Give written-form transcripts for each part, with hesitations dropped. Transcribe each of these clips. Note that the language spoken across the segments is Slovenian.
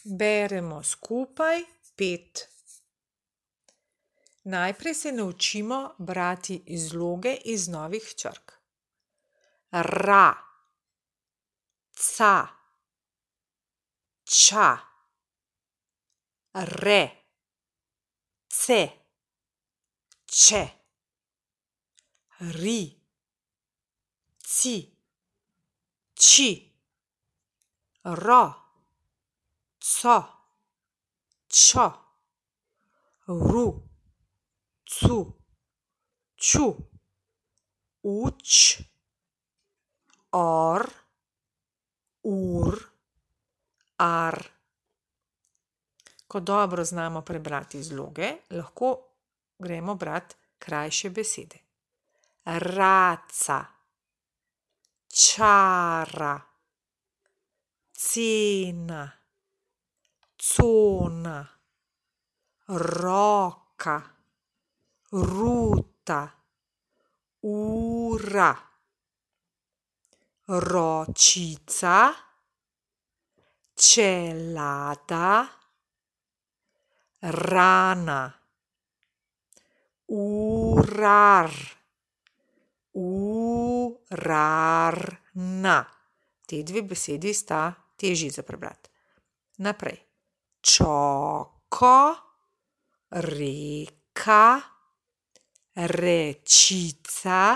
Beremo skupaj 5. Najprej se naučimo brati izloge iz novih črk. Ra, ca, ča, re, ce, če, ri, ci, či, ro, co, čo, ru, cu, ču, uč, or, ur, ar. Ko dobro znamo prebrati izloge, lahko gremo brati krajše besede. Raca, čara, cena, cona, roka, ruta, ura, ročica, čelada, rana, urar, urarna. Te dve besedi sta težji za prebrati. Naprej. Čoko, reka, rečica,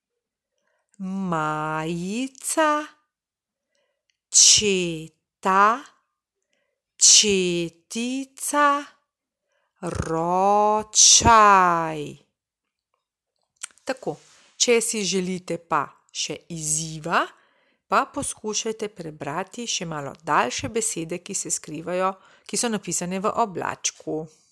majica, četa, četica, ročaj. Tako, če si želite pa še izziva, pa poskušajte prebrati še malo daljše besede, ki se skrivajo, ki so napisane v oblačku.